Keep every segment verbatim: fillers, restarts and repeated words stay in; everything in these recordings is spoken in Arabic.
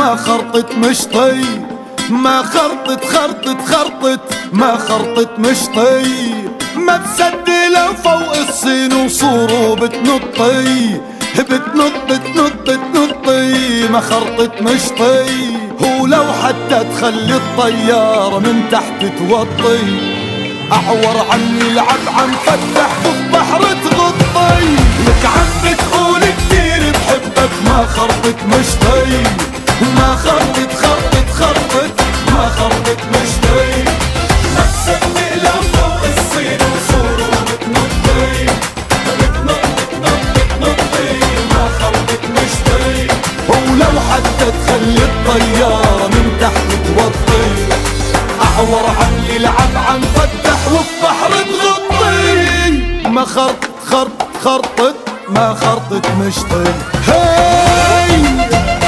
ما خرطت مشطي، ما خرطت خرطت خرطت ما خرطت مشطي، ما بسدلة فوق الصين وصورو بتنطي، بتنط بتنط بتنطي ما خرطت مشطي، ولو حتى تخلي الطيارة من تحت توطي، أعور عم يلعب عم فتح بالبحر تغطي، لك عم بتقول كتير بحبك ما خرطت مشطي، ما خرطت خرطت خرطت ما خرطت مشطي، ما تسمي لو فوق الصين وصورو بتنطي، بتنط بتنط بتنطي ما خرطت مشطي، ولو حتى تخلي الطيارة من تحت توطي، أعور عم يلعب عم فتح وبحر تغطي، ما خرطت خرطت خرطت ما خرطت مشطي. هاي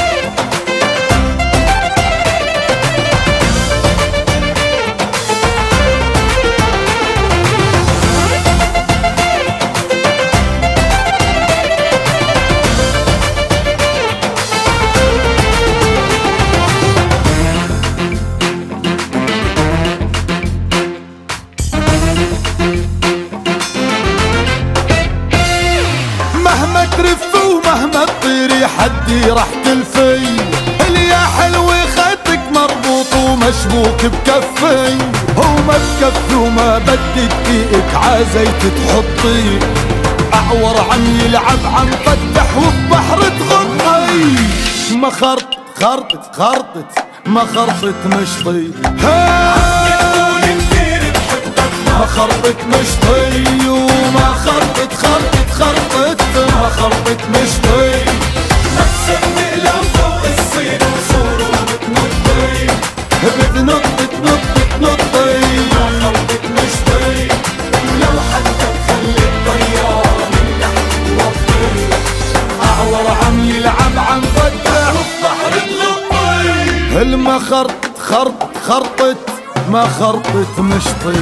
مهما ترف ومهما تطيري حدي راح تلفي، اللي يا حلوة خدك مربوط ومشبوك بكفي، وما بكفي وما بدك دقيقك عزيت تحطي، أعور عم يلعب عم فتح وبحر تغطي، ما خرط خرطت خرطت ما خرطت مشطي. هاي ما خرطت مشطي وما خرطت خرطت خرطت ما خرطت مشطي، ما تسمي لو فوق الصين وصورو بتنطي، بتنط بتنط بتنطي ما خرطت مشطي، ولو حتى تخلي الطيارة من تحت توطي، أعور عم يلعب عم فتح وبحر تغطي، الما خرط خرط خرطت ما خرطت مشطي.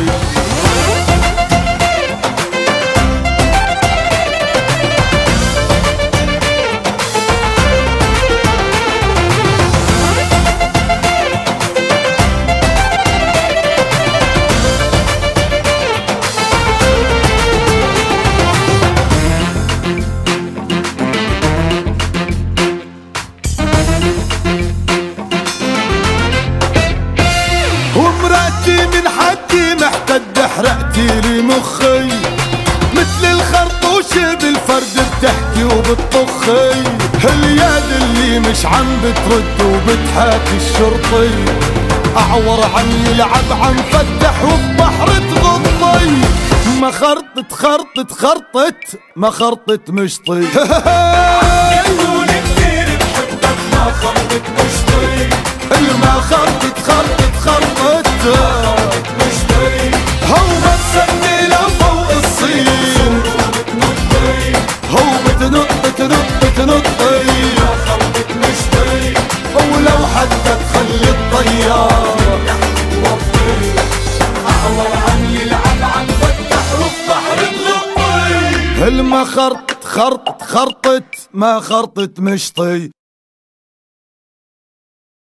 ومراتي من حدي محتد حرقتي لي مخي، مثل الخرطوشة بالفرد بتحكي وبتطخي، اليد اللي مش عم بترد وبتحاكي الشرطي، أعور عم يلعب عم فتح وبحر تغطي، ما خرطت خرطت خرطت ما خرطت مشطي. بتقول كتير بحبك ما خرطت مشطي، ما خرطت خرطت خرطت مشطي، هو ما تسمي لو فوق الصين هو بتنط بتنط بتنطي ما خرطت مشطي، ولو حتى تخلي الطيارة توطي، أعور عم يلعب عم فتح وبحر تغطي، الما خرطت خرطت خرطت ما خرطت مشطي.